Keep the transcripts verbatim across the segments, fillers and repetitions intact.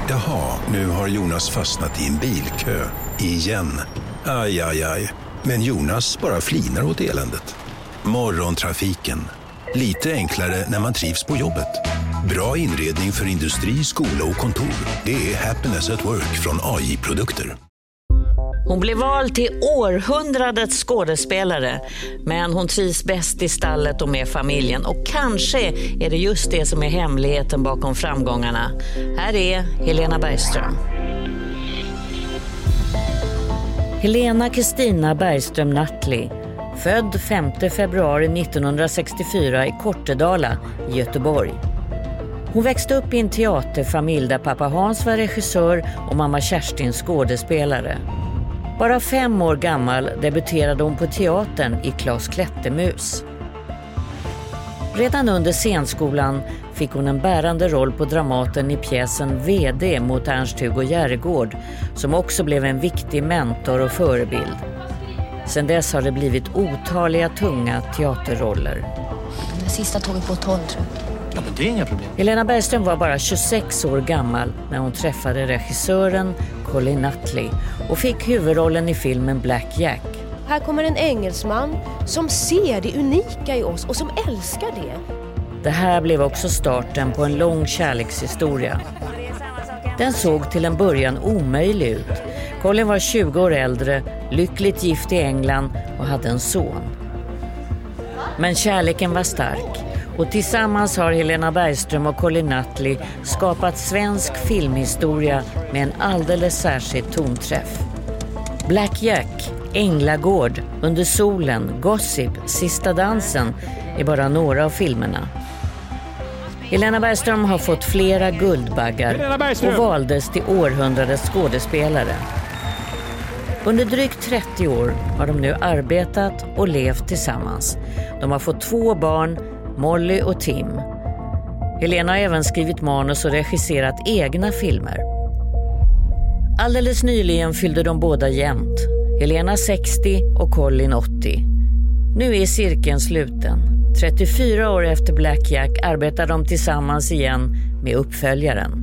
Jaha, nu har Jonas fastnat i en bilkö. Igen. Aj, aj, aj. Men Jonas bara flinar åt eländet. Morgontrafiken. Lite enklare när man trivs på jobbet. Bra inredning för industri, skola och kontor. Det är Happiness at Work från A J-produkter. Hon blev vald till århundradets skådespelare, men hon trivs bäst i stallet och med familjen. Och kanske är det just det som är hemligheten bakom framgångarna. Här är Helena Bergström. Helena Kristina Bergström Nattli, född femte februari nittonhundrasextiofyra i Kortedala i Göteborg. Hon växte upp i en teaterfamilj där pappa Hans var regissör och mamma Kerstin skådespelare. Bara fem år gammal debuterade hon på teatern i Klas Klättermus. Redan under scenskolan fick hon en bärande roll på Dramaten i pjäsen V D mot Ernst-Hugo Järegård, som också blev en viktig mentor och förebild. Sedan dess har det blivit otaliga tunga teaterroller. Den sista tog vi på tolv, tror jag. Ja, men det är inga problem. Helena Bergström var bara tjugosex år gammal när hon träffade regissören Colin Nutley och fick huvudrollen i filmen Black Jack. Här kommer en engelsman som ser det unika i oss och som älskar det. Det här blev också starten på en lång kärlekshistoria. Den såg till en början omöjlig ut. Colin var tjugo år äldre, lyckligt gift i England och hade en son. Men kärleken var stark. Och tillsammans har Helena Bergström och Colin Nutley skapat svensk filmhistoria med en alldeles särskild tonträff. Black Jack, Änglagård, Under solen, Gossip, Sista dansen är bara några av filmerna. Helena Bergström har fått flera guldbaggar och valdes till århundradets skådespelare. Under drygt trettio år har de nu arbetat och levt tillsammans. De har fått två barn, Molly och Tim. Helena har även skrivit manus och regisserat egna filmer. Alldeles nyligen fyllde de båda jämnt. Helena sextio och Colin åttio. Nu är cirkeln sluten. trettiofyra år efter Black Jack arbetar de tillsammans igen med uppföljaren.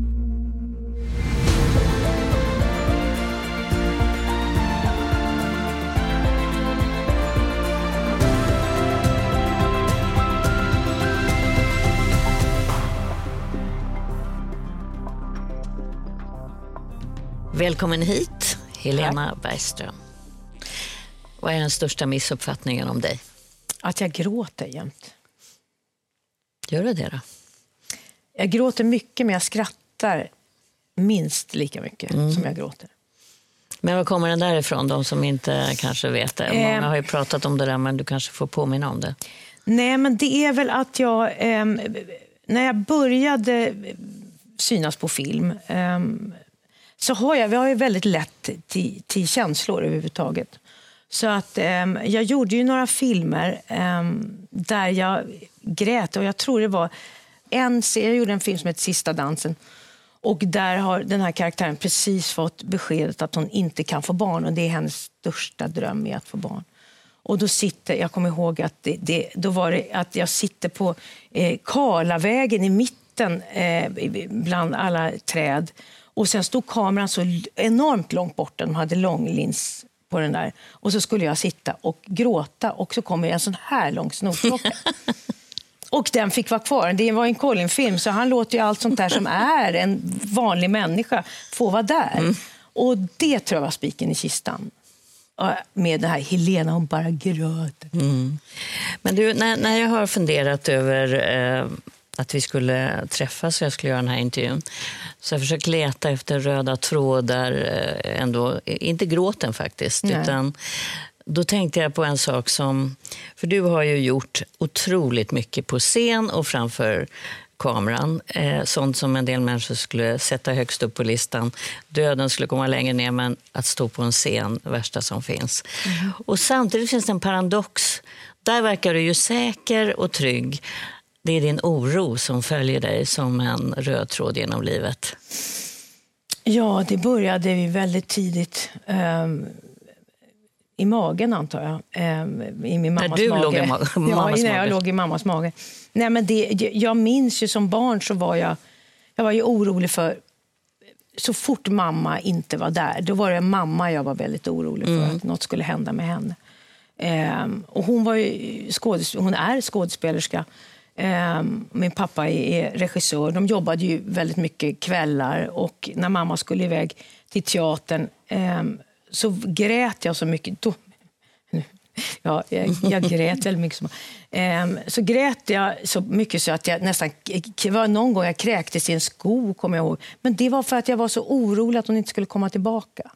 Välkommen hit, Helena Tack. Bergström. Vad är den största missuppfattningen om dig? Att jag gråter jämt. Gör du det då? Jag gråter mycket, men jag skrattar minst lika mycket mm. som jag gråter. Men var kommer den där ifrån, de som inte kanske vet det? Många har ju pratat om det där, men du kanske får påminna om det. Nej, men det är väl att jag... Eh, när jag började synas på film... Eh, så har jag, vi har ju väldigt lätt till, till känslor överhuvudtaget. Så att eh, jag gjorde ju några filmer eh, där jag grät. Och jag tror det var en serie, jag gjorde en film som heter Sista dansen. Och där har den här karaktären precis fått beskedet att hon inte kan få barn. Och det är hennes största dröm är att få barn. Och då sitter, jag kommer ihåg att det, det, då var det att jag sitter på eh, Karlavägen i mitten eh, bland alla träd. Och sen stod kameran så enormt långt bort. De hade lång lins på den där. Och så skulle jag sitta och gråta. Och så kommer en sån här lång snorklocka. Och den fick vara kvar. Det var en Colin-film. Så han låter ju allt sånt där som är en vanlig människa få vara där. Mm. Och det tror jag var spiken i kistan. Med det här Helena, hon bara gröt. Mm. Men du, när, när jag har funderat över... Eh... att vi skulle träffas och jag skulle göra den här intervjun. Så jag försökte leta efter röda trådar, ändå, inte gråten faktiskt, Nej. utan då tänkte jag på en sak som, för du har ju gjort otroligt mycket på scen och framför kameran, eh, sånt som en del människor skulle sätta högst upp på listan. Döden skulle komma längre ner, men att stå på en scen, värsta som finns. Mm. Och samtidigt finns det en paradox. Där verkar du ju säker och trygg. Det är din oro som följer dig som en röd tråd genom livet. Ja, det började vi väldigt tidigt. Um, I magen, antar jag. Um, I min mammas när du mage. låg i ma- mammas ja, mage? när jag låg i mammas mage. Nej, men det, jag minns ju som barn så var jag... Jag var ju orolig för så fort mamma inte var där, då var det mamma jag var väldigt orolig för mm. att något skulle hända med henne. Um, och hon, var ju skådes- hon är skådespelerska. Um, min pappa är regissör. De jobbade ju väldigt mycket kvällar. Och när mamma skulle iväg till teatern um, så grät jag så mycket. Då, ja, jag, jag grät väldigt mycket. Um, så grät jag så mycket så att jag nästan... Det var någon gång jag kräktes i en sko, kommer jag ihåg. Men det var för att jag var så orolig att hon inte skulle komma tillbaka.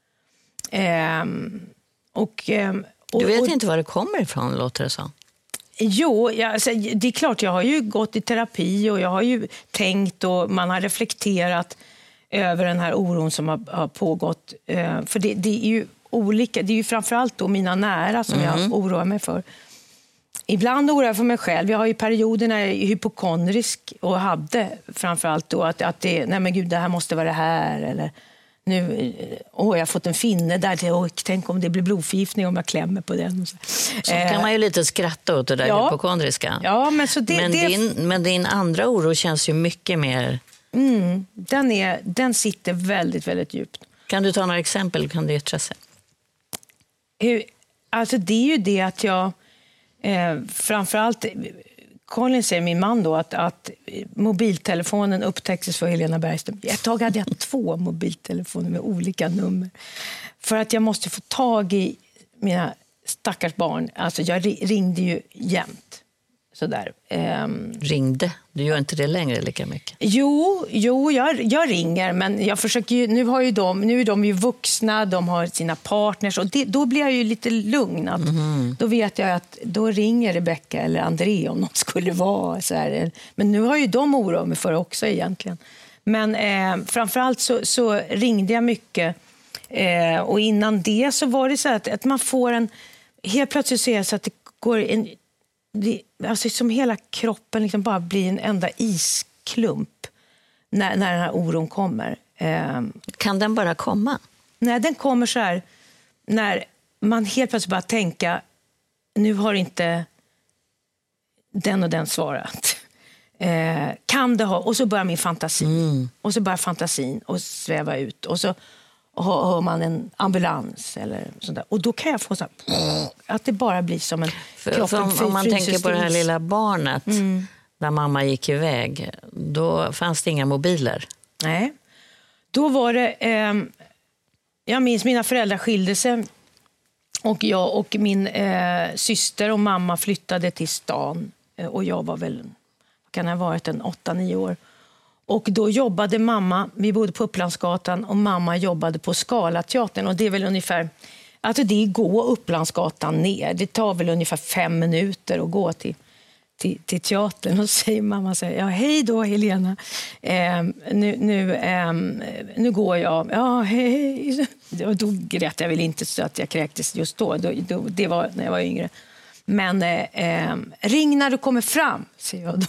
Um, och... Um, Du vet och, inte var det kommer ifrån, låter det så? Jo, jag, alltså, det är klart, jag har ju gått i terapi och jag har ju tänkt och man har reflekterat över den här oron som har, har pågått. Eh, för det, det är ju olika, det är ju framförallt då mina nära som mm. jag oroar mig för. Ibland oroar jag för mig själv. Jag har ju perioder när jag är hypokondrisk och hade framförallt då att, att det, nej men gud, det här måste vara det här eller... Nu, åh, jag har fått en finne där. Åh, tänk om det blir blodförgiftning om jag klämmer på den. Så, så kan man ju lite skratta åt det där ja, hypokondriska. Ja, men, så det, men, det... Din, men din andra oro känns ju mycket mer... Mm, den, är, den sitter väldigt, väldigt djupt. Kan du ta några exempel? Kan du yttra sig? Hur, alltså det är ju det att jag eh, framförallt... Colin säger, min man då, att, att mobiltelefonen upptäcktes för Helena Bergström. Ett tag hade jag två mobiltelefoner med olika nummer. För att jag måste få tag i mina stackars barn. Alltså jag ringde ju jämt. Sådär. Um, ringde? Du gör inte det längre lika mycket? Jo, jo jag, jag ringer. Men jag försöker ju, nu, har ju de, nu är de ju vuxna, de har sina partners. Och det, då blir jag ju lite lugn. Att, mm. Då vet jag att då ringer Rebecca eller André om något skulle vara. Så här. Men nu har ju de oroat mig för också egentligen. Men eh, framförallt så, så ringde jag mycket. Eh, och innan det så var det så att, att man får en... Helt plötsligt så är det så att det går en... Det, alltså som hela kroppen liksom bara blir en enda isklump när, när den här oron kommer. Um, kan den bara komma? Nej, den kommer så här när man helt plötsligt bara tänker nu har inte den och den svarat. Uh, kan det ha? Och så börjar min fantasi. Mm. Och så börjar fantasin och sväva ut. Och så hör man en ambulans eller sånt där. Och då kan jag få så här, att det bara blir som en för, för om, om man tänker på det här lilla barnet mm. när mamma gick iväg, då fanns det inga mobiler. Nej. Då var det eh, jag minns mina föräldrar skilde sig och jag och min eh, syster och mamma flyttade till stan och jag var väl, vad kan det ha varit, en åtta, nio år. Och då jobbade mamma, vi bodde på Upplandsgatan och mamma jobbade på Scalateatern och det är väl ungefär, alltså det är gå Upplandsgatan ner, det tar väl ungefär fem minuter att gå till, till, till teatern och säger mamma så här, ja hej då Helena, eh, nu, nu, eh, nu går jag, ja hej, och då grät jag väl inte så att jag kräktes just då, då, då det var när jag var yngre, men eh, ring när du kommer fram, säger jag då.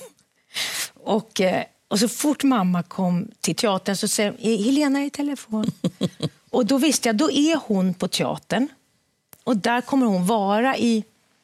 Och eh, Och så fort mamma kom till teatern så säger hon, Helena är i telefon. Och då visste jag, då är hon på teatern. Och där kommer hon vara i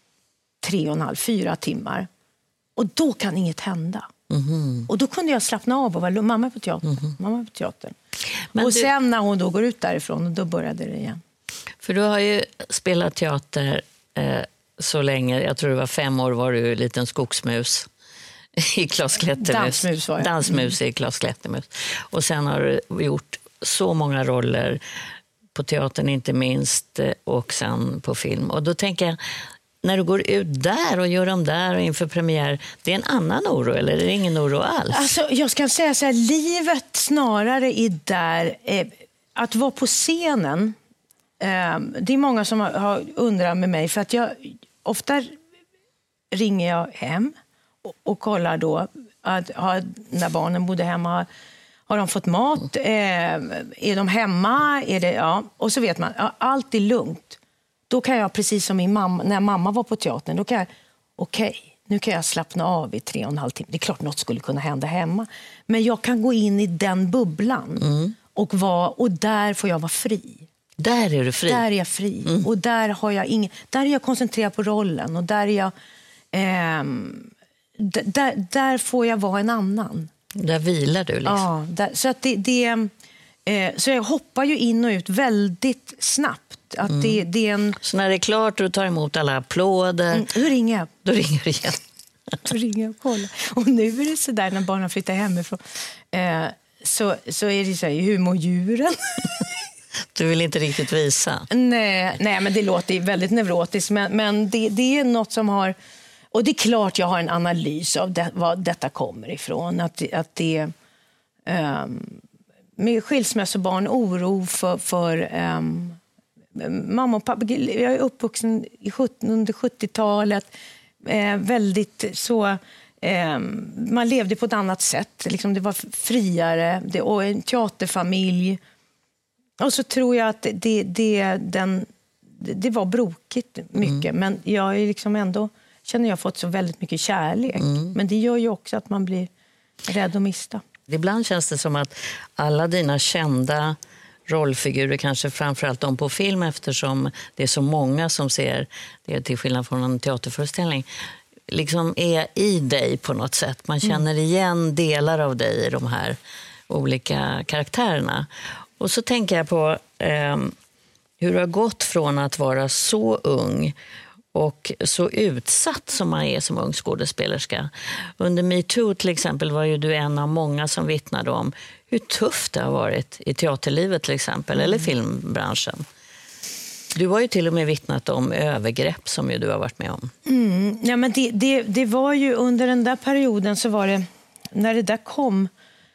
tre och en halv, fyra timmar. Och då kan inget hända. Mm-hmm. Och då kunde jag slappna av och vara mamma på teatern. Mm-hmm. Mamma på teatern. Men och du... sen när hon då går ut därifrån, då började det igen. För du har ju spelat teater eh, så länge, jag tror det var fem år var du liten skogsmus. I Klas Klättermus. Dansmus var jag. Dansmus i Klas Klättermus. Och sen har du gjort så många roller på teatern inte minst och sen på film. Och då tänker jag, när du går ut där och gör dem där och inför premiär, det är en annan oro eller är det ingen oro alls? Alltså, jag ska säga så här, livet snarare är där, eh, att vara på scenen, eh, det är många som har, har undrat med mig för att jag ofta ringer jag hem och, och kollar då att har, när barnen bodde hemma, har de fått mat? Eh, är de hemma? Är det, ja. Och så vet man, ja, allt är lugnt. Då kan jag, precis som min mamma, när mamma var på teatern, då kan jag, okej, okay, nu kan jag slappna av i tre och en halv timme. Det är klart något skulle kunna hända hemma. Men jag kan gå in i den bubblan mm. och, vara, och där får jag vara fri. Där är du fri? Där är jag fri. Mm. Och där, har jag ingen, där är jag koncentrerad på rollen. Och där är jag... Eh, d- där, där får jag vara en annan. Där vilar du liksom? Ja, där, så att det, det, Eh, så jag hoppar ju in och ut väldigt snabbt. Att mm. det, det är en... Så när det är klart och du tar emot alla applåder... Mm, då ringer jag. Då ringer du igen. Då ringer jag och kollar. Och nu är det så där när barnen flyttar hemifrån. Eh, så, så är det så här, hur mår djuren? Du vill inte riktigt visa. Nej, nej men det låter väldigt neurotiskt. Men, men det, det är något som har... Och det är klart jag har en analys av det, vad detta kommer ifrån. Att, att det... Um, med skilsmässobarn, oro för... för um, mamma och pappa, jag är uppvuxen i sjutton, under sjuttiotalet. Eh, väldigt så... Eh, man levde på ett annat sätt. Liksom det var friare. Det, och en teaterfamilj. Och så tror jag att det, det, den, det var brokigt mycket. Mm. Men jag är liksom ändå... känner jag fått så väldigt mycket kärlek. Mm. Men det gör ju också att man blir rädd att mista. Ibland känns det som att alla dina kända rollfigurer, kanske framförallt de på film, eftersom det är så många som ser det till skillnad från en teaterföreställning, liksom är i dig på något sätt. Man känner igen delar av dig i de här olika karaktärerna. Och så tänker jag på eh, hur det har gått från att vara så ung och så utsatt som man är som ung skådespelerska. Under MeToo till exempel var ju du en av många som vittnade om hur tufft det har varit i teaterlivet till exempel, mm. eller filmbranschen. Du har ju till och med vittnat om övergrepp som ju du har varit med om. Mm. Ja, men det, det, det var ju under den där perioden, så var det, när det där kom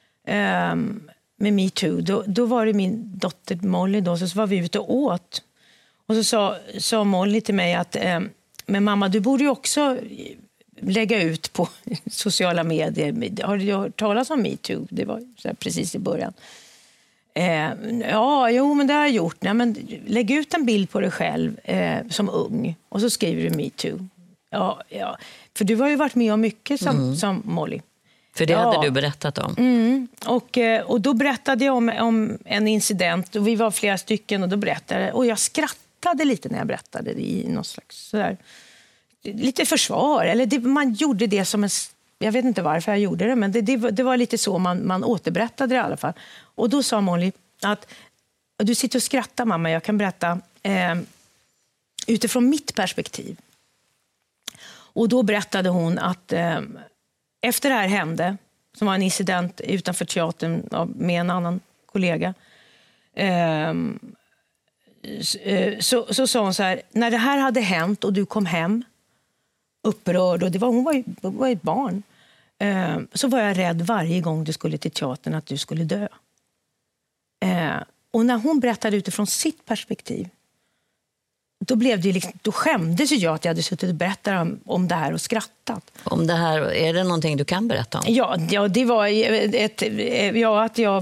um, med MeToo, då, då var det min dotter Molly då, så, så var vi ute och åt. Och så sa, sa Molly till mig att eh, men mamma, du borde ju också lägga ut på sociala medier. Har du hört talas om MeToo? Det var så här precis i början. Eh, ja, jo, men det har jag gjort. Nej, men lägg ut en bild på dig själv eh, som ung och så skriver du MeToo. Ja, ja. För du har ju varit med om mycket som, mm. som Molly. För det ja. hade du berättat om. Mm. Och, och då berättade jag om, om en incident. Och vi var flera stycken och då berättade och jag skrattade lite när jag berättade det i någon slags sådär, lite försvar. Eller det, man gjorde det som en... Jag vet inte varför jag gjorde det, men det, det, det var lite så man, man återberättade det i alla fall. Och då sa Molly att du sitter och skrattar, mamma, jag kan berätta eh, utifrån mitt perspektiv. Och då berättade hon att eh, efter det här hände, som var en incident utanför teatern med en annan kollega, eh, så, så sa hon så här, när det här hade hänt och du kom hem upprörd, och det var, hon var ju, var ett barn, eh, så var jag rädd varje gång du skulle till teatern att du skulle dö. Eh, och när hon berättade utifrån sitt perspektiv, då, blev det liksom, då skämdes jag att jag hade suttit och berättat om, om det här och skrattat. Om det här, är det någonting du kan berätta om? Ja, ja det var ett, ja, att jag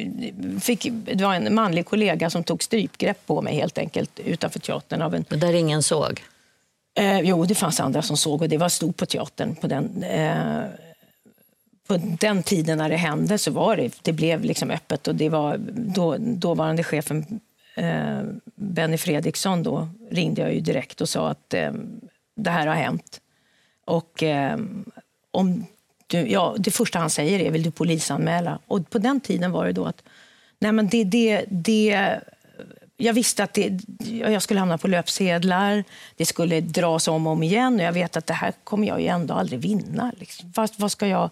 fick, det var en manlig kollega som tog strypgrepp på mig helt enkelt utanför teatern. Av en, där ingen såg? Eh, jo, det fanns andra som såg och det var stort på teatern. På den, eh, på den tiden när det hände så var det, det blev liksom öppet, och det var då, dåvarande chefen eh, Benny Fredriksson, då ringde jag ju direkt och sa att eh, det här har hänt. Och eh, om du, ja, det första han säger är, vill du polisanmäla? Och på den tiden var det då att nej, men det, det, det jag visste att det, jag skulle hamna på löpsedlar, det skulle dras om och om igen, och jag vet att det här kommer jag ju ändå aldrig vinna. Liksom. Vad, vad ska jag,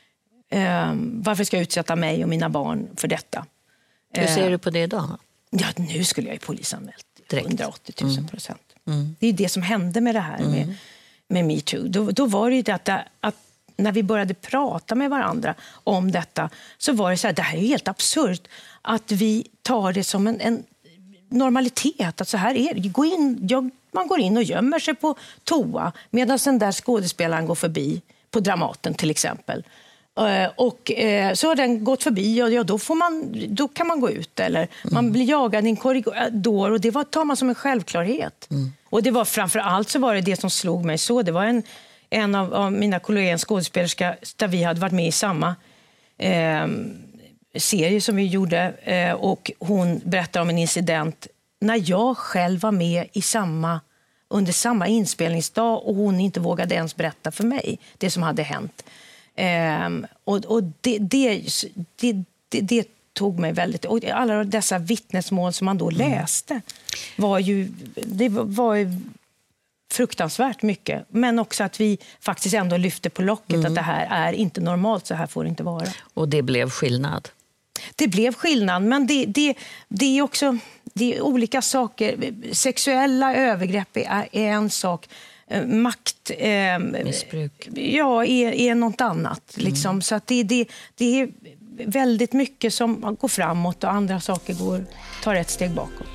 eh, varför ska jag utsätta mig och mina barn för detta? Hur ser eh, du på det idag? Ja, nu skulle jag ju polisanmält hundraåttio tusen procent. Mm. Mm. Det är det som hände med det här mm. med, med MeToo. Då, då var det ju det att, att när vi började prata med varandra om detta, så var det så här, det här är helt absurt att vi tar det som en, en normalitet, att så här är det. Gå in, jag, man går in och gömmer sig på toa medan den där skådespelaren går förbi på Dramaten till exempel. Uh, och uh, så har den gått förbi, och ja, då, får man, då kan man gå ut. Eller mm. man blir jagad i en korridor, och det var, tar man som en självklarhet. Mm. Och det var framför allt så var det det som slog mig så. Det var en, en av, av mina kollegor, en skådespelerska, där vi hade varit med i samma eh, serie som vi gjorde, eh, och hon berättade om en incident när jag själv var med i samma, under samma inspelningsdag, och hon inte vågade ens berätta för mig det som hade hänt. Eh, och och det, det, det, det, det tog mig väldigt... Och alla dessa vittnesmål som man då mm. läste var ju... Det var ju fruktansvärt mycket. Men också att vi faktiskt ändå lyfte på locket mm. att det här är inte normalt, så här får det inte vara. Och det blev skillnad? Det blev skillnad, men det, det, det är också det är olika saker. Sexuella övergrepp är, är en sak. Makt eh, missbruk ja, är, är något annat. Liksom. Mm. Så att det, det, det är väldigt mycket som går framåt och andra saker går, tar ett steg bakåt.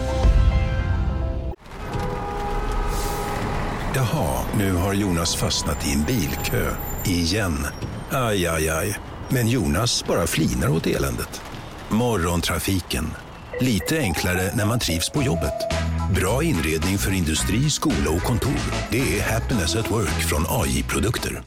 Jaha, nu har Jonas fastnat i en bilkö. Igen. Aj, aj, aj. Men Jonas bara flinar åt eländet. Morgontrafiken. Lite enklare när man trivs på jobbet. Bra inredning för industri, skola och kontor. Det är Happiness at Work från A J-produkter.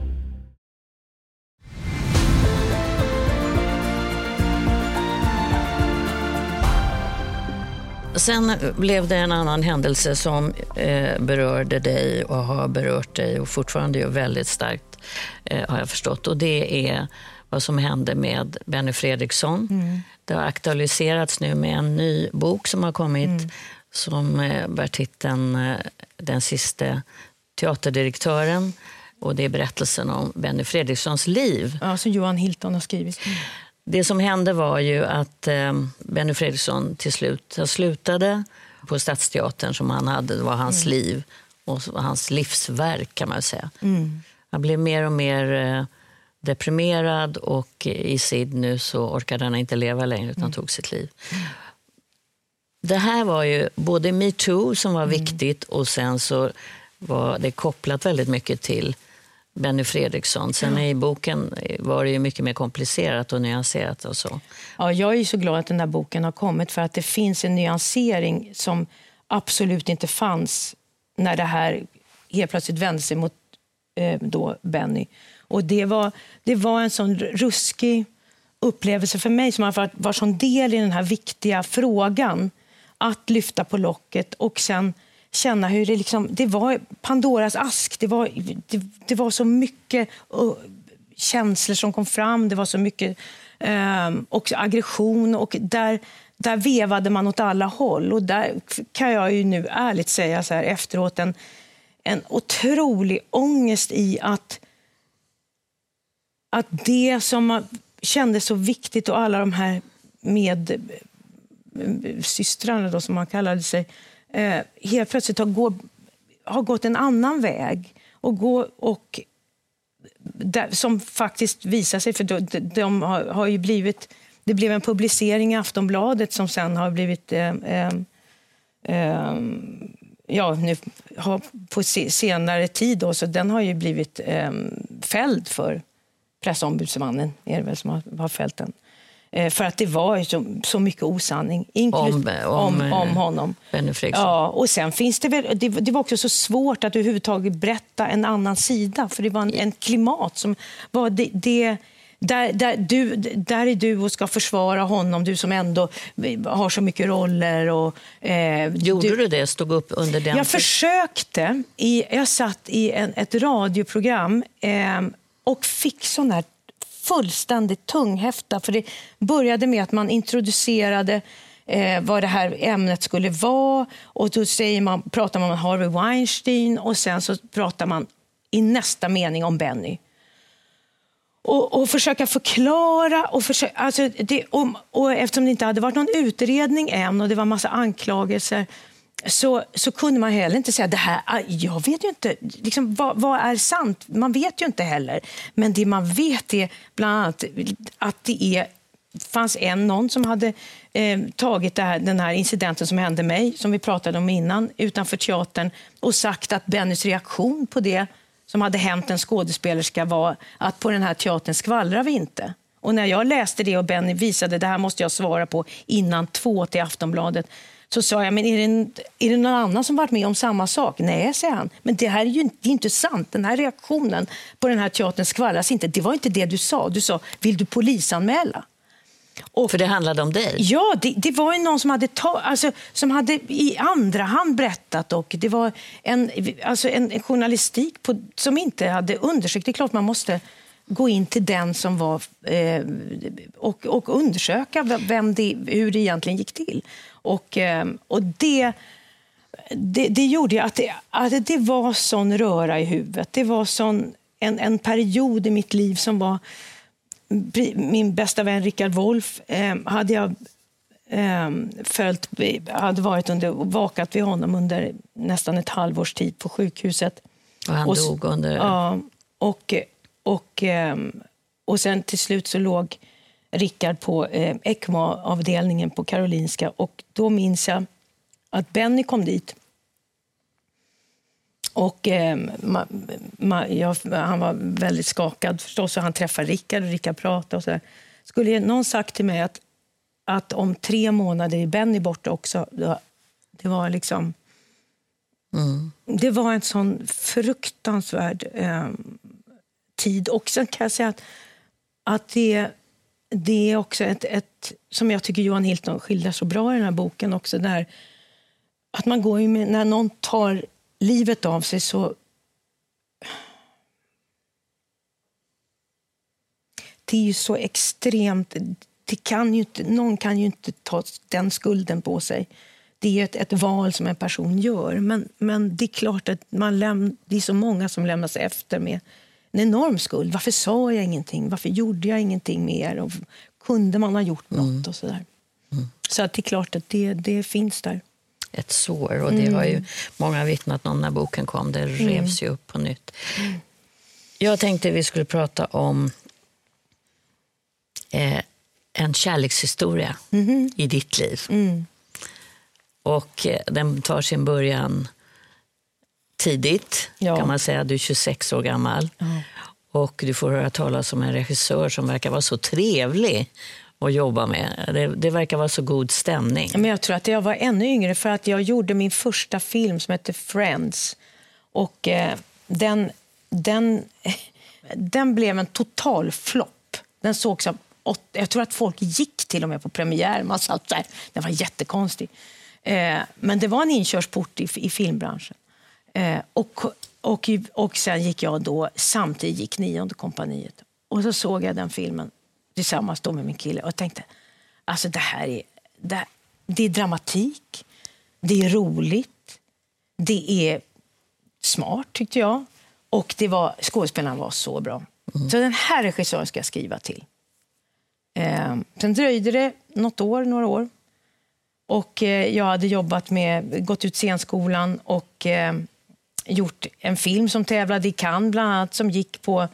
Sen blev det en annan händelse som eh, berörde dig och har berört dig och fortfarande är väldigt starkt, eh, har jag förstått. Och det är vad som hände med Benny Fredriksson. Mm. Det har aktualiserats nu med en ny bok som har kommit mm. som eh, bär titeln eh, Den sista teaterdirektören. Och det är berättelsen om Benny Fredrikssons liv. Ja, som Johan Hilton har skrivit. Mm. Det som hände var ju att eh, Benny Fredriksson till slut slutade på Stadsteatern som han hade. Det var hans mm. liv och hans livsverk, kan man säga. Mm. Han blev mer och mer eh, deprimerad och i Sydney så orkade han inte leva längre utan mm. tog sitt liv. Mm. Det här var ju både Me Too som var mm. viktigt och sen så var det kopplat väldigt mycket till Benny Fredriksson. Sen ja. I boken var det ju mycket mer komplicerat och nyanserat och så. Ja, jag är ju så glad att den här boken har kommit för att det finns en nyansering som absolut inte fanns när det här helt plötsligt vände sig mot eh, då Benny. Och det var, det var en sån ruskig upplevelse för mig som har varit sån del i den här viktiga frågan att lyfta på locket och sen känna hur det liksom, det var Pandoras ask, det var, det, det var så mycket uh, känslor som kom fram, det var så mycket uh, också aggression och där, där vevade man åt alla håll och där kan jag ju nu ärligt säga så här efteråt en, en otrolig ångest i att att det som kändes så viktigt och alla de här med systrarna då som man kallade sig Eh, helt plötsligt har, gå, har gått en annan väg och, gå, och där, som faktiskt visar sig för de, de har, har ju blivit, det blev en publicering i Aftonbladet som sen har blivit eh, eh, eh, ja, nu har, på senare tid då, så den har ju blivit eh, fälld för pressombudsmannen är det väl som har, har fällt den. För att det var så, så mycket osanning om, om, om, om honom. Benny Fredriksson. Ja, och sen finns det väl, det, det var också så svårt att överhuvudtaget berätta en annan sida. För det var en, en klimat som var det, det där, där, du, där är du och ska försvara honom, du som ändå har så mycket roller. Och, eh, Gjorde du, du det? Stod upp under den? Jag försökte. I, jag satt i en, ett radioprogram eh, och fick sån här fullständigt tunghäfta, för det började med att man introducerade eh, vad det här ämnet skulle vara och då säger man, pratar man om Harvey Weinstein och sen så pratar man i nästa mening om Benny. Och, och försöka förklara och, försöka, alltså det, och, och eftersom det inte hade varit någon utredning än och det var en massa anklagelser Så, så kunde man heller inte säga det här, jag vet ju inte liksom, vad, vad är sant, man vet ju inte heller, men det man vet är bland annat att det är, fanns en någon som hade eh, tagit det här, den här incidenten som hände mig, som vi pratade om innan, utanför teatern och sagt att Bennys reaktion på det som hade hänt en skådespelerska var att på den här teatern skvallrar vi inte. Och när jag läste det och Benny visade det här måste jag svara på innan två till Aftonbladet, så sa jag, men är det, är det någon annan som varit med om samma sak? Nej, säger han. Men det här är ju inte, det är inte sant. Den här reaktionen på den här teatern skvallras inte. Det var inte det du sa. Du sa, vill du polisanmäla? Och, för det handlade om dig? Ja, det, det var ju någon som hade, ta, alltså, som hade i andra hand berättat och det var en, alltså en, en journalistik på, som inte hade undersökt. Det är klart man måste gå in till den som var eh, och, och undersöka vem det, hur det egentligen gick till. Och, eh, och det, det, det gjorde att det, att det var sån röra i huvudet. Det var sån, en, en period i mitt liv som var... Min bästa vän Rickard Wolff eh, hade jag eh, följt, hade varit under, vakat vid honom under nästan ett halvårs tid på sjukhuset. Och han och, dog under... Ja, och, och, och sen till slut så låg Rickard på eh, ECMO-avdelningen på Karolinska. Och då minns jag att Benny kom dit. Och eh, ma, ma, jag, han var väldigt skakad förstås, och han träffade Rickard och Rickard pratade och så där. Skulle någon sagt till mig att, att om tre månader är Benny borta också, då, det var liksom... Mm. Det var en sån fruktansvärd eh, tid. Och sen kan jag säga att, att det, det är också ett, ett, som jag tycker Johan Hilton skildrar så bra i den här boken också, där att man går ju med, när någon tar livet av sig, så det är ju så extremt, det kan ju inte, någon kan ju inte ta den skulden på sig. Det är ett, ett val som en person gör, men, men det är klart att man läm, det är så många som lämnas efter med en enorm skuld. Varför sa jag ingenting? Varför gjorde jag ingenting mer? Och kunde man ha gjort något? Mm. Och sådär. Mm. Så att det är klart att det, det finns där. Ett sår, och det mm. har ju många vittnat om när boken kom. Det revs mm. ju upp på nytt. Mm. Jag tänkte vi skulle prata om eh, en kärlekshistoria mm. i ditt liv. Mm. Och eh, den tar sin början tidigt, ja. Kan man säga. Du är tjugosex år gammal. Mm. Och du får höra talas om en regissör som verkar vara så trevlig att jobba med. Det, det verkar vara så god stämning. Men jag tror att jag var ännu yngre, för att jag gjorde min första film som heter Friends. Och eh, den, den, den blev en total flopp. Den sågs av åt, jag tror att folk gick till och med på premiär. Man satt där. Den var jättekonstig. Eh, men det var en inkörsport i, i filmbranschen. Eh, och, och, och sen gick jag då, samtidigt gick Nionde kompaniet. Och så såg jag den filmen tillsammans då med min kille och tänkte, alltså det här är, det, det är dramatik, det är roligt, det är smart tyckte jag, och det var, skådespelarna var så bra. Mm. Så den här regissören ska jag skriva till. Eh, sen dröjde det något år, några år, och eh, jag hade jobbat med, gått ut scenskolan och eh, gjort en film som tävlade i Cannes bland annat, som gick på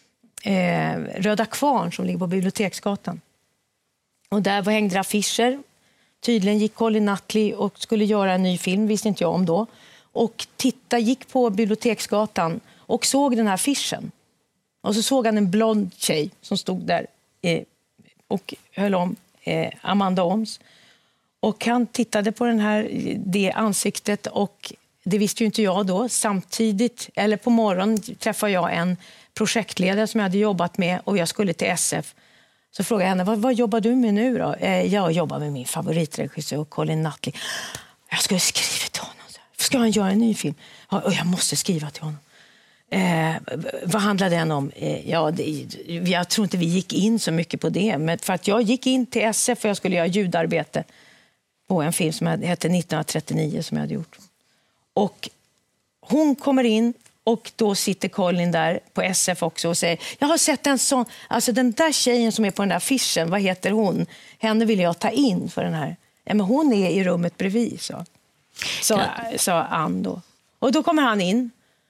Eh, Röda Kvarn som ligger på Biblioteksgatan. Och där var hängde affischer. Tydligen gick Colin Nutley och skulle göra en ny film, visste inte jag om då. Och titta, gick på Biblioteksgatan och såg den här affischen. Och så såg han en blond tjej som stod där eh, och höll om eh, Amanda Oms. Och han tittade på den här, det ansiktet, och det visste ju inte jag då. Samtidigt, eller på morgonen, träffade jag en projektledare som jag hade jobbat med, och jag skulle till S F. Så frågade jag henne, vad, vad jobbar du med nu då? Eh, jag jobbar med min favoritregissör Colin Nutley. Jag skulle skriva till honom. Ska han göra en ny film? Ja, och jag måste skriva till honom. Eh, vad handlar den om? Eh, ja, det, jag tror inte vi gick in så mycket på det. Men för att jag gick in till S F för jag skulle göra ljudarbete på en film som hette nittonhundratrettionio som jag hade gjort. Och hon kommer in, och då sitter Colin där på S F också och säger, jag har sett en sån, alltså den där tjejen som är på den där affischen, vad heter hon? Henne vill jag ta in för den här. Ja, men hon är i rummet bredvid, så. Så, sa Ann då. Och då kommer han in.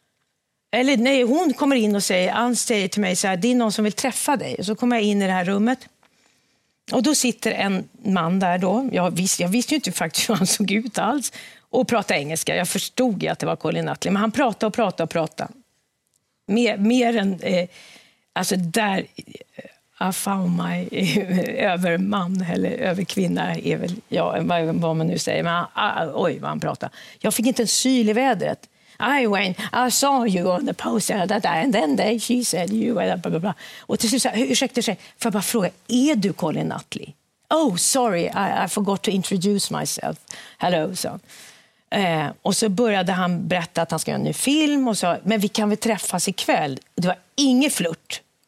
Eller nej, hon kommer in och säger, Ann säger till mig så här, det är någon som vill träffa dig. Och så kommer jag in i det här rummet. Och då sitter en man där då. Jag visste, jag visste ju inte faktiskt hur han såg ut alls. Och pratade engelska. Jag förstod ju att det var Colin Nutley. Men han pratade och pratade och pratade. Mer, mer än... Eh, alltså där... I found my överman eller överkvinna är väl... Ja, vad, vad man nu säger. Men ah, oj, vad han pratade. Jag fick inte en syl i vädret. I went, I saw you on the poster that and then they, she said you... Blah, blah, blah. Och till slut sa jag, ursäkta sig, får jag bara fråga, är du Colin Nutley? Oh, sorry, I, I forgot to introduce myself. Hello, så. Eh, och så började han berätta att han ska göra en ny film och sa, men vi kan väl träffas ikväll. Det var ingen flört.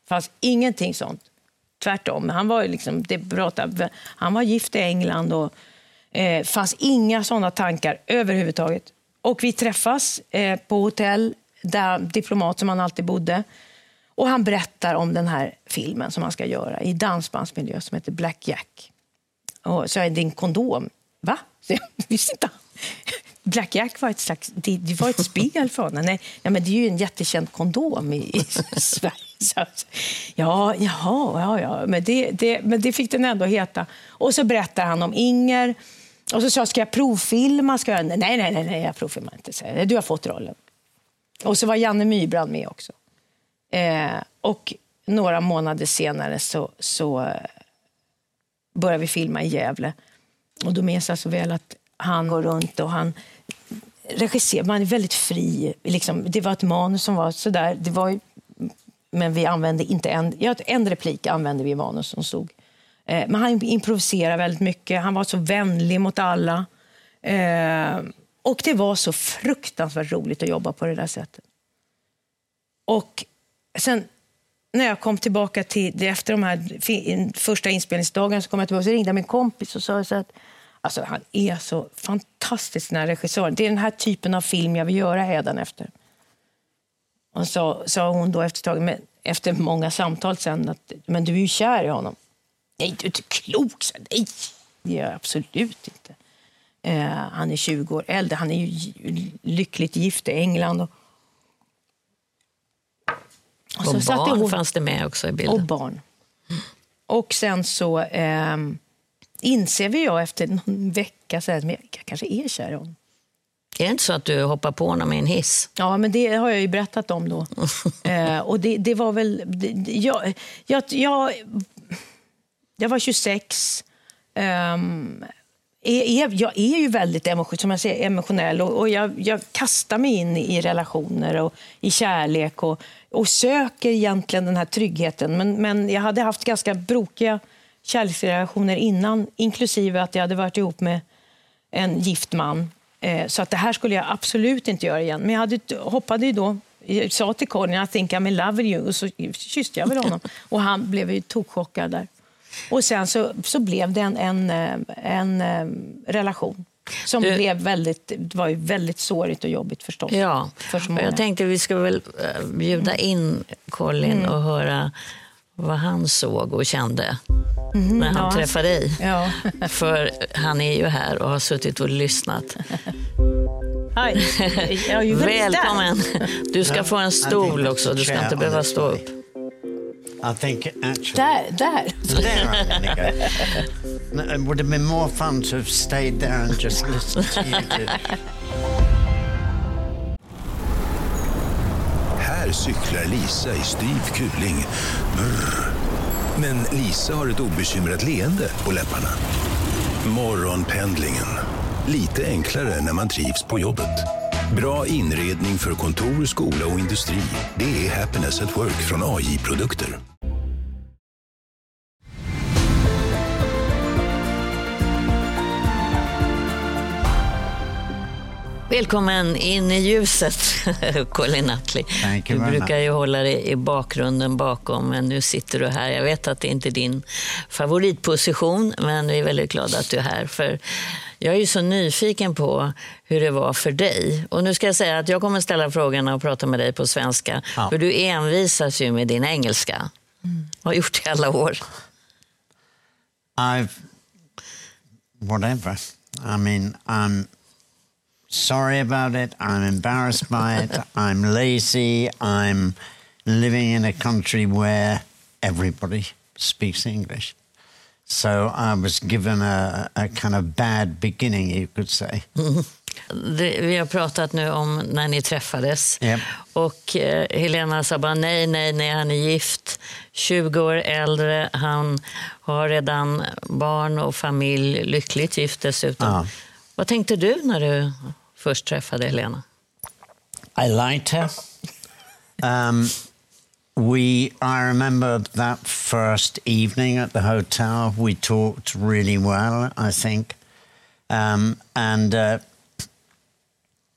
Fanns ingenting sånt. Tvärtom. Han var, liksom, det pratade, han var gift i England och eh, fanns inga sådana tankar överhuvudtaget. Och vi träffas eh, på hotell, där diplomat som han alltid bodde. Och han berättar om den här filmen som han ska göra i dansbandsmiljö som heter Black Jack. Och så är det en kondom. Va? Så, visste inte. Black Jack var ett slags, det, det var ett spel för honom. Nej, ja, men det är ju en jättekänd kondom i, i Sverige. Så, ja, jaha, ja, ja. Men det, det, men det fick den ändå heta. Och så berättar han om Inger. Och så sa jag, ska jag provfilma? Ska jag? Nej, nej, nej, nej, jag provfilmar inte. Så, du har fått rollen. Och så var Janne Mybrand med också. Eh, och några månader senare så, så började vi filma i Gävle. Och då minns jag så väl att han går runt och han regisserar. Man är väldigt fri. Liksom, det var ett manus som var sådär. Det var, men vi använde inte en... Ja, en replik använde vi i manus som stod. Eh, men han improviserade väldigt mycket. Han var så vänlig mot alla. Eh, och det var så fruktansvärt roligt att jobba på det där sättet. Och sen när jag kom tillbaka till det, efter de här första inspelningsdagarna, så kom jag tillbaka och så ringde min kompis och sa så att alltså, han är så fantastisk, den här regissören. Det är den här typen av film jag vill göra hädanefter. Och så sa hon då efter, tag, men, efter många samtal sen att men du är ju kär i honom. Nej, du är inte klok. Så, nej, det är jag absolut inte. Eh, han är tjugo år äldre. Han är ju lyckligt gift i England. Och, och, och så barn hon, fanns det med också i bilden. Och barn. Mm. Och sen så eh, inser vi ju efter någon vecka så att jag kanske är kär i honom. Är det inte så att du hoppar på honom i en hiss? Ja, men det har jag ju berättat om då. eh, och det, det var väl... Det, jag, jag, jag, jag var tjugosex. Um, är, jag är ju väldigt emotion, som jag säger, emotionell. Och, och jag, jag kastar mig in i relationer och i kärlek. Och, och söker egentligen den här tryggheten. Men, men jag hade haft ganska brokiga kärleksrelationer innan. Inklusive att jag hade varit ihop med en gift man. Så att det här skulle jag absolut inte göra igen. Men jag hade, hoppade ju då, jag sa till Colin, I think I'm in love with you. Och så kysste jag väl honom. Och han blev ju tokchockad där. Och sen så, så blev det en, en, en, en relation. Som du, blev väldigt, det var ju väldigt sårigt och jobbigt förstås. Ja, för så många. Jag tänkte vi ska väl bjuda in Colin mm. och höra vad han såg och kände. Mm, när han ja. träffade dig. Ja. För han är ju här och har suttit och lyssnat. Hej. Välkommen. Du ska få en stol också. Du ska inte behöva stå upp. I think actually... Där, där. There I'm gonna go. It would have been more fun to have stayed there and just listened to you two. Här cyklar Lisa i styv kuling. Brr. Men Lisa har ett obekymrat leende på läpparna. Morgonpendlingen. Lite enklare när man trivs på jobbet. Bra inredning för kontor, skola och industri. Det är Happiness at Work från A J-produkter. Välkommen in i ljuset, Colin Nutley. Du brukar ju hålla dig i bakgrunden bakom, men nu sitter du här. Jag vet att det inte är din favoritposition, men vi är väldigt glada att du är här. För jag är ju så nyfiken på hur det var för dig. Och nu ska jag säga att jag kommer ställa frågorna och prata med dig på svenska. Ja. För du envisas ju med din engelska. Mm. Vad har gjort i alla år? I've... Whatever. I mean, I'm... sorry about it, I'm embarrassed by it, I'm lazy, I'm living in a country where everybody speaks English. So I was given a, a kind of bad beginning, you could say. Mm. Det, vi har pratat nu om när ni träffades. Yep. Och eh, Helena sa bara nej, nej, nej, han är gift. tjugo år äldre, han har redan barn och familj, lyckligt gift dessutom. Uh. Vad tänkte du när du först träffade Helena? I liked her. Um, we, I remember that first evening at the hotel. We talked really well, I think. Um, and uh,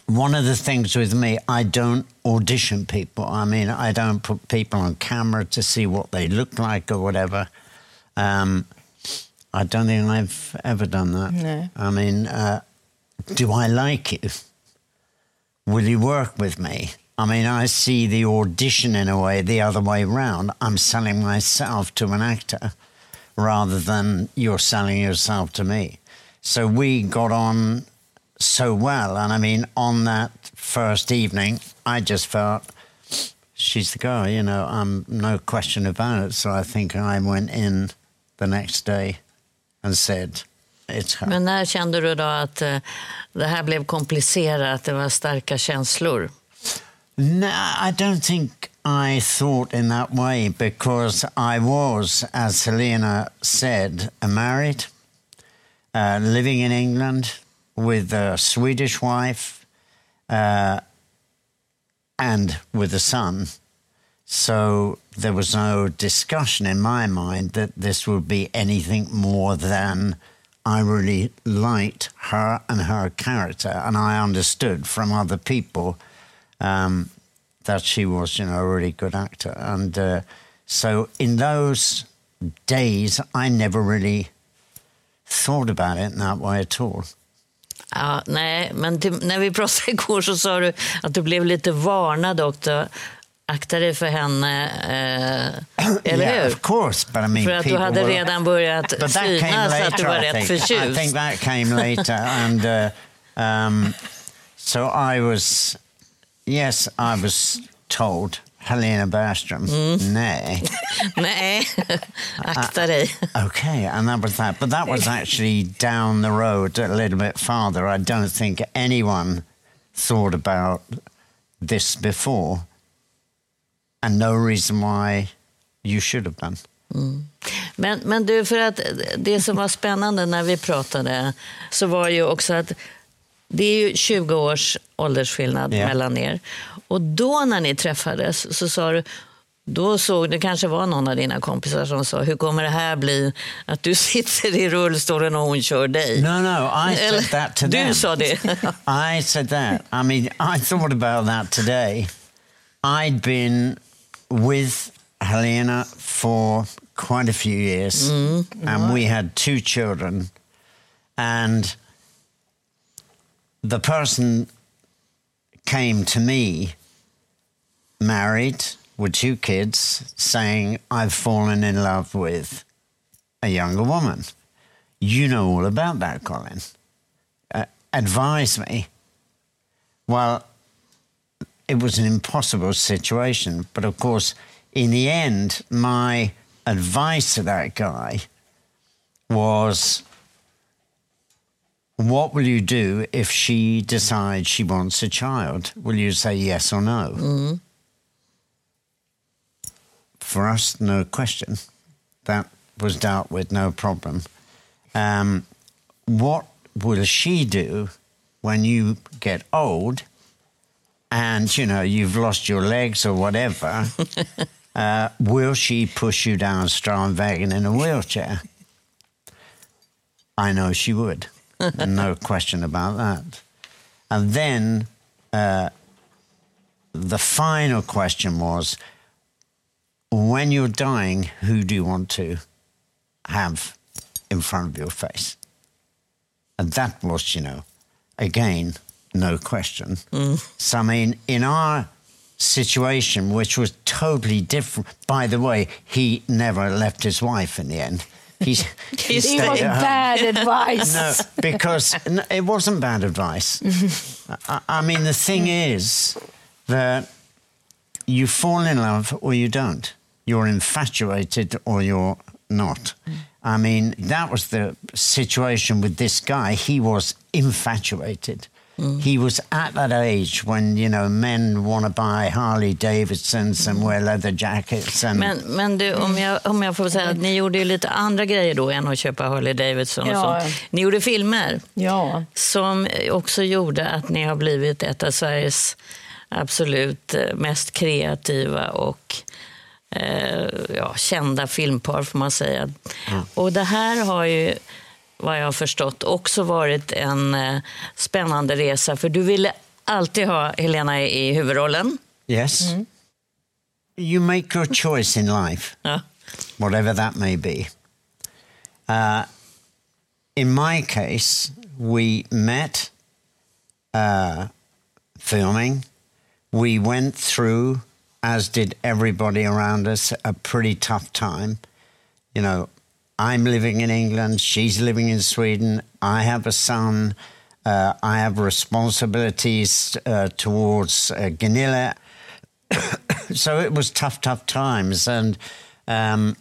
one of the things with me, I don't audition people. I mean, I don't put people on camera to see what they look like or whatever. Um, I don't think I've ever done that. No. I mean, uh, do I like you? Will you work with me? I mean, I see the audition in a way the other way round. I'm selling myself to an actor rather than you're selling yourself to me. So we got on so well. And I mean, on that first evening, I just felt, she's the girl, you know, um, no question about it. So I think I went in the next day and said, it's her. Men när kände du då att uh, det här blev komplicerat, det var starka känslor? No, I don't think I thought in that way because I was, as Helena said, married, uh, living in England with a Swedish wife uh, and with a son. So there was no discussion in my mind that this would be anything more than I really liked her and her character, and I understood from other people um, that she was, you know, a really good actor. And uh, so in those days, I never really thought about it in that way at all. Ja, nej, men till, när vi pratade igår så sa du att du blev lite varnad också. Akta dig för henne, eh, eller Yeah, hur? of course, but I mean, För att du people hade were- redan börjat But that synas came att du later, var I rätt think. förtjust. I think that came later, and uh, um, so I was, yes, I was told, Helena Bergström, nej. Nej, akta dig. Okay, and that was that. But that was actually down the road a little bit farther. I don't think anyone thought about this before, and no reason why you should have done. Mm. Men, men du, för att det som var spännande när vi pratade så var ju också att det är ju tjugo års åldersskillnad Ja. mellan er. Och då när ni träffades så sa du, då såg det kanske var någon av dina kompisar som sa, hur kommer det här bli att du sitter i rullstolen och hon kör dig? No, no, I Eller, said that to du them. sa det. I said that. I mean, I thought about that today. I'd been with Helena for quite a few years, and we had two children. And the person came to me, married, with two kids, saying, I've fallen in love with a younger woman. You know all about that, Colin. Uh, advise me. Well, it was an impossible situation. But of course, in the end, my advice to that guy was, what will you do if she decides she wants a child? Will you say yes or no? Mm. For us, no question. That was dealt with, no problem. Um, what will she do when you get old and, you know, you've lost your legs or whatever? uh, will she push you down Strandvägen in a wheelchair? I know she would. No question about that. And then uh, the final question was, when you're dying, who do you want to have in front of your face? And that was, you know, again, no question. Mm. So, I mean, in our situation, which was totally different, by the way, he never left his wife in the end. He's, he It stayed was at home. bad advice. No, because no, it wasn't bad advice. I, I mean, the thing is that you fall in love or you don't. You're infatuated or you're not. I mean, that was the situation with this guy. He was infatuated. Mm. He was at that age when, you know, men want to buy Harley Davidsons and wear leather jackets. And... Men, men du, om jag, om jag får säga att ni gjorde ju lite andra grejer då än att köpa Harley Davidson och Ja. sånt. Ni gjorde filmer Ja. som också gjorde att ni har blivit ett av Sveriges absolut mest kreativa och eh, ja, kända filmpar, får man säga. Mm. Och det här har ju, vad jag har förstått, också varit en eh, spännande resa, för du ville alltid ha Helena i huvudrollen. Yes. Mm. You make your choice in life, ja. whatever that may be. Uh, in my case, we met uh, filming. We went through, as did everybody around us, a pretty tough time. You know, I'm living in England, she's living in Sweden, I have a son, uh, I have responsibilities uh, towards uh, Gunilla. So it was tough, tough times. And um,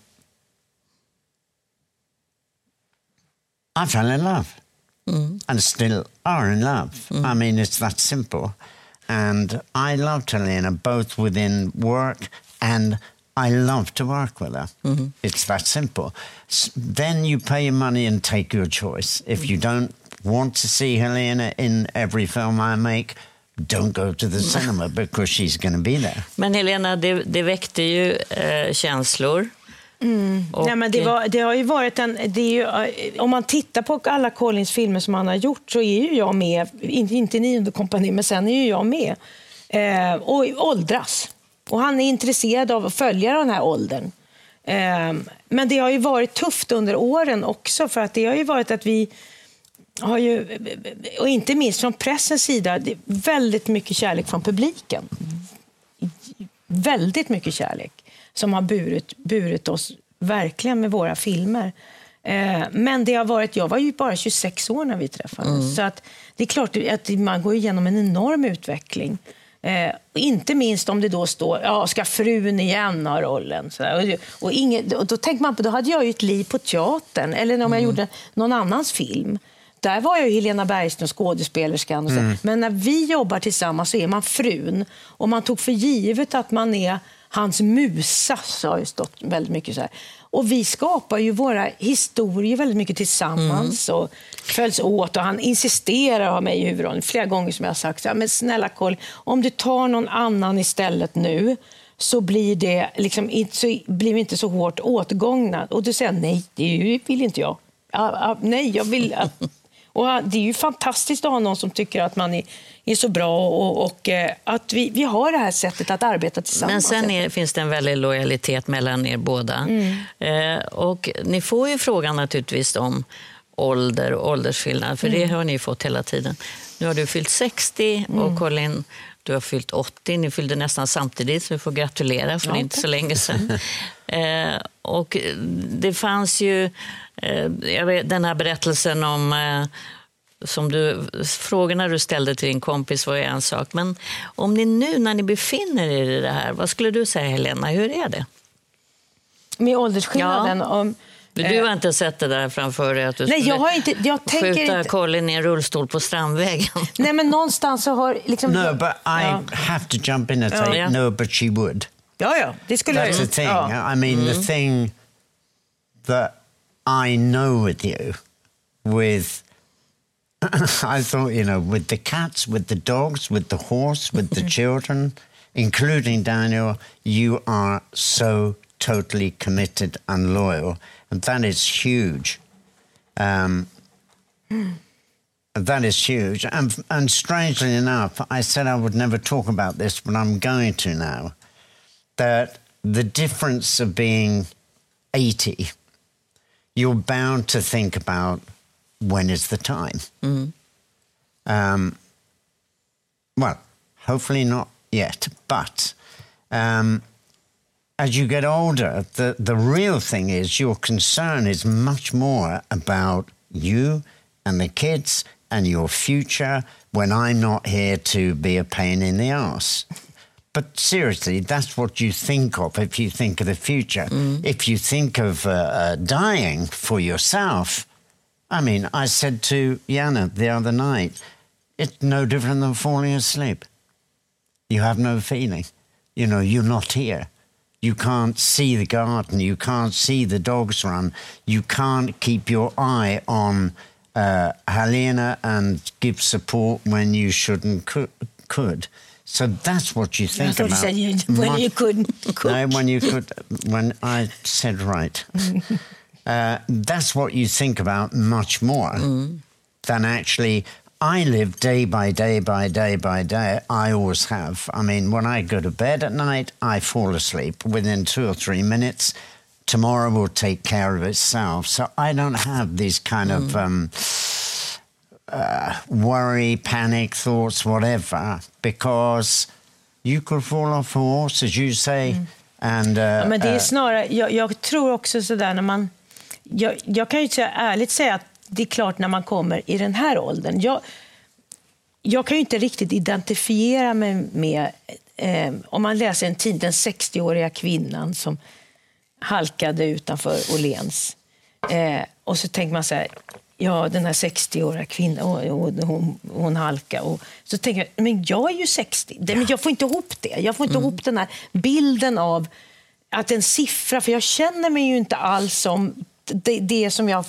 I fell in love mm. and still are in love. Mm. I mean, it's that simple. And I loved Helena, both within work and I love to work with her. Mm-hmm. It's that simple. S- then you pay your money and take your choice. If mm-hmm. you don't want to see Helena in every film I make, don't go to the cinema because she's going to be there. Men Helena, det, det väckte ju eh, känslor. Mm. Och, Nej, men det, var, det har ju varit en... Det är ju, om man tittar på alla Collins filmer som han har gjort så är ju jag med, inte, inte Nionde kompani, men sen är ju jag med. Eh, och åldras. Och han är intresserad av att följa den här åldern. Eh, men det har ju varit tufft under åren också, för att det har ju varit att vi har ju, och inte minst från pressens sida, det är väldigt mycket kärlek från publiken. Väldigt mycket kärlek som har burit, burit oss verkligen med våra filmer. Eh, men det har varit, jag var ju bara tjugosex år när vi träffades. Mm. Så att det är klart att man går igenom en enorm utveckling. Eh, och inte minst om det då står, ja, ska frun igen ha rollen? Så och, och, inget, och då tänker man på, då hade jag ju ett liv på teatern. Eller om jag mm. gjorde någon annans film. Där var jag ju Helena Bergström, skådespelerskan. Och så. Mm. Men när vi jobbar tillsammans så är man frun. Och man tog för givet att man är hans musa, så har ju stått väldigt mycket så här. Och vi skapar ju våra historier väldigt mycket tillsammans mm. och följs åt. Och han insisterar att ha mig i huvudrollen flera gånger som jag har sagt. Ja, men snälla Colin, om du tar någon annan istället nu så blir det liksom inte så, blir vi inte så hårt åtgångna. Och du säger nej, det vill inte jag. Ja, ja, nej, jag vill... Och det är ju fantastiskt att ha någon som tycker att man är, är så bra och, och att vi, vi har det här sättet att arbeta tillsammans. Men sen är, finns det en väldig lojalitet mellan er båda. Mm. Eh, och ni får ju frågan naturligtvis om ålder och åldersskillnad, för mm. det har ni fått hela tiden. Nu har du fyllt sextio mm. och Colin, du har fyllt åttio. Ni fyllde nästan samtidigt, så vi får gratulera, för ja, det är inte så länge sedan. eh, och det fanns ju eh, jag vet, den här berättelsen om eh, som du, frågorna du ställde till din kompis var ju en sak. Men om ni nu, när ni befinner er i det här, vad skulle du säga, Helena? Hur är det? Med åldersskillnaden? Ja. Om, du har inte sett det där framför dig, att du nej, skulle jag har inte, jag tänker skjuta inte... Colin i en rullstol på Strandvägen. Nej, men någonstans så har... Liksom, no, but I ja. have to jump in and say, ja. no, but she would. Ja, ja, det skulle That's jag... the thing. Ja. I mean, mm. the thing that I know with you, with... I thought, you know, with the cats, with the dogs, with the horse, with the children, including Daniel, you are so totally committed and loyal. And that is huge. Um, that is huge. And, and strangely enough, I said I would never talk about this, but I'm going to now, that the difference of being eighty, you're bound to think about when is the time? Mm. Um, well, hopefully not yet, but um, as you get older, the, the real thing is your concern is much more about you and the kids and your future when I'm not here to be a pain in the arse. But seriously, that's what you think of if you think of the future. Mm. If you think of uh, uh, dying for yourself, I mean, I said to Jana the other night, it's no different than falling asleep. You have no feeling. You know, you're not here. You can't see the garden. You can't see the dogs run. You can't keep your eye on uh, Helena and give support when you shouldn't co- could. So that's what you think I about. Said you, when My, you couldn't cook. No, when you could, when I said right. Uh, that's what you think about much more mm. than actually, I live day by day by day by day. I always have. I mean, when I go to bed at night, I fall asleep within two or three minutes. Tomorrow will take care of itself. So I don't have these kind mm. of um, uh, worry, panic thoughts, whatever, because you could fall off a horse, as you say. Mm. And, uh, ja, men det är snarare, jag, jag tror också sådär när man, jag, jag kan ju säga, ärligt säga att det är klart när man kommer i den här åldern. Jag, jag kan ju inte riktigt identifiera mig med, eh, om man läser en tid, den sextioåriga kvinnan som halkade utanför Åhléns. Eh, och så tänker man så här, ja, den här sextioåriga kvinnan, och, och, hon, hon halkar. Och så tänker jag, men jag är ju sextio. Det, men jag får inte ihop det. Jag får inte mm. ihop den här bilden av att en siffra, för jag känner mig ju inte alls som det, det som jag,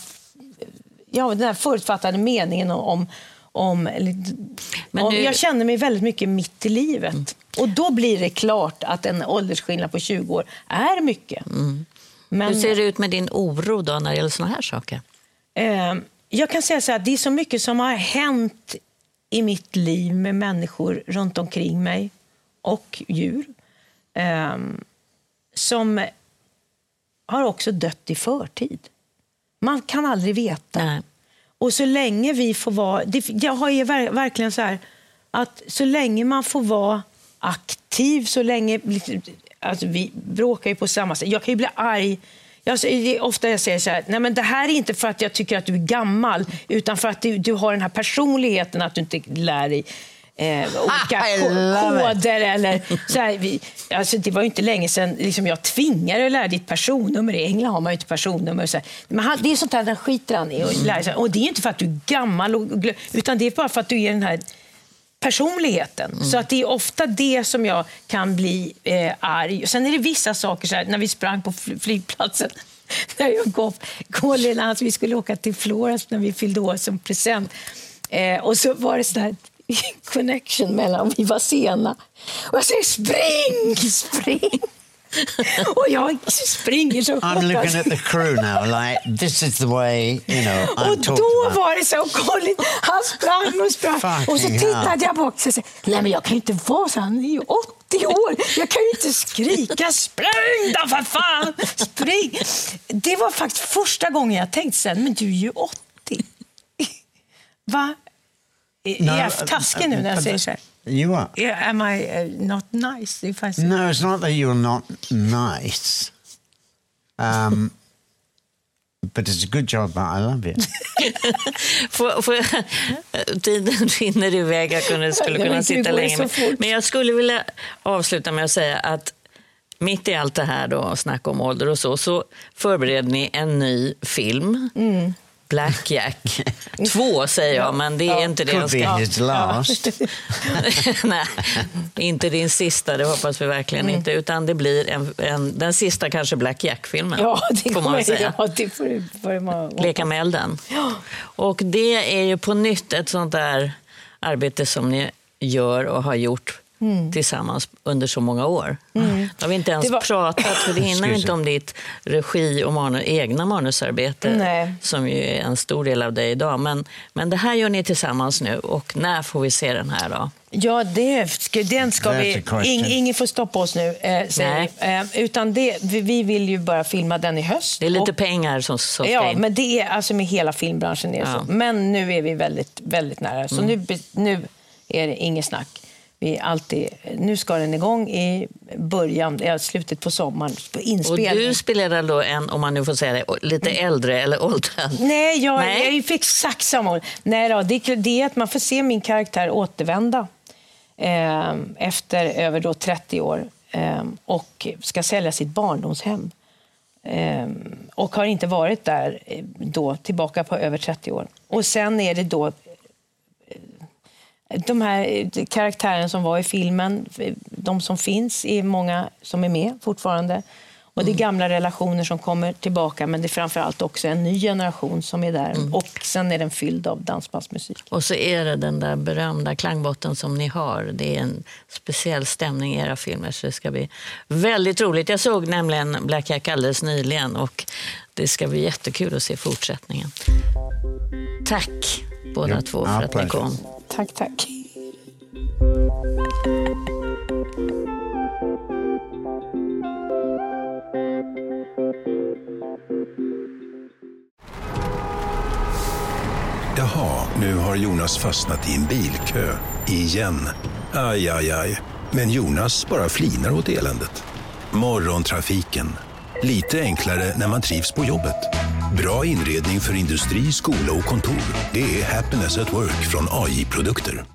ja, den här förutfattade meningen om, om, men om nu... jag känner mig väldigt mycket mitt i livet. Mm. Och då blir det klart att en åldersskillnad på tjugo år är mycket. Mm. Men... Hur ser det ut med din oro då när det gäller såna här saker? Eh, jag kan säga så här, det är så mycket som har hänt i mitt liv med människor runt omkring mig och djur eh, som har också dött i förtid. Man kan aldrig veta. Nej. Och så länge vi får vara, det, jag har ju ver, verkligen så här, att så länge man får vara aktiv, så länge, alltså vi bråkar ju på samma sätt. Jag kan ju bli arg. Jag, ofta jag säger så här, nej men det här är inte för att jag tycker att du är gammal, utan för att du, du har den här personligheten att du inte lär dig eh, olika koder eller så här, vi, alltså det var ju inte länge sedan liksom jag tvingade att lära ditt personnummer. I England har man ju inte personnummer så här. Men han, det är sånt där den skiter han i och lär sig. Och det är ju inte för att du är gammal och, utan det är bara för att du är den här personligheten. Mm. Så att det är ofta det som jag kan bli eh, arg. Sen är det vissa saker så här, när vi sprang på flygplatsen när jag gav Colin att vi skulle åka till Florens när vi fyllde år som present. Eh, och så var det så här connection mellan, vi var sena. Och jag säger spring, spring. Och jag springer så I'm looking at the crew now like this is the way, you know, I'm och då about. Var det så och Colin, han sprang och sprang. Fucking och så tittade hell. Jag bak och sa, nej men jag kan ju inte vara så, han är ju åttio år. Jag kan ju inte skrika, spring då för fan, spring. Det var faktiskt första gången jag tänkte sen, men du är ju åttio. Va? No, är jag taskig nu när jag säger så här? You are. Yeah, am I uh, not nice? If I say no, it's not that you're not nice. Um, but it's a good job, but I love it. för, för, tiden rinner iväg, jag kunde, skulle kunna sitta länge. Men, men jag skulle vilja avsluta med att säga att mitt i allt det här då, snack om ålder och så, så förbereder ni en ny film. Mm. Black Jack. Två säger jag, men det är ja, inte det jag ska... Ja. Nej, inte din sista, det hoppas vi verkligen mm. inte. Utan det blir en, en, den sista kanske Black Jack-filmen. Ja, det får man väl säga. Ja, det får, får man... Leka med elden. Ja. Och det är ju på nytt ett sånt där arbete som ni gör och har gjort Mm. tillsammans under så många år. Mm. Då har vi inte ens var... pratat, för det hinner inte om ditt regi och manus, egna manusarbete. Nej. Som ju är en stor del av dig idag. Men, men det här gör ni tillsammans nu, och när får vi se den här då? Ja, det ska, den ska vi... Ing, ingen får stoppa oss nu. Eh, säger, eh, utan det, vi, vi vill ju bara filma den i höst. Det är lite och, pengar som, som ska ja, in. men det är alltså med hela filmbranschen. Är ja. Så. Men nu är vi väldigt, väldigt nära. Så mm. nu, nu är det inget snack. Vi alltid, nu ska den igång i början, ja, slutet på sommaren, på inspelning. Och du spelar då en, om man nu får säga det, lite äldre eller åldrad? Nej, jag, Nej. jag fick exakt samma år. Nej då, det, det är att man får se min karaktär återvända eh, efter över då trettio år eh, och ska sälja sitt barndomshem. Eh, och har inte varit där då tillbaka på över trettio år. Och sen är det då de här karaktären som var i filmen, de som finns är många som är med fortfarande. Och det är gamla relationer som kommer tillbaka, men det är framförallt också en ny generation som är där. Mm. Och sen är den fylld av dansbandsmusik. Och så är det den där berömda klangbotten som ni har. Det är en speciell stämning i era filmer, så det ska bli väldigt roligt. Jag såg nämligen Black Jack alldeles nyligen, och det ska bli jättekul att se fortsättningen. Tack båda Ja, två för ja, att ni kom. Tack, tack. Jaha, nu har Jonas fastnat i en bilkö. Igen. Aj, aj, aj. Men Jonas bara flinar åt eländet. Morgontrafiken. Lite enklare när man trivs på jobbet. Bra inredning för industri, skola och kontor. Det är Happiness at Work från A J-produkter.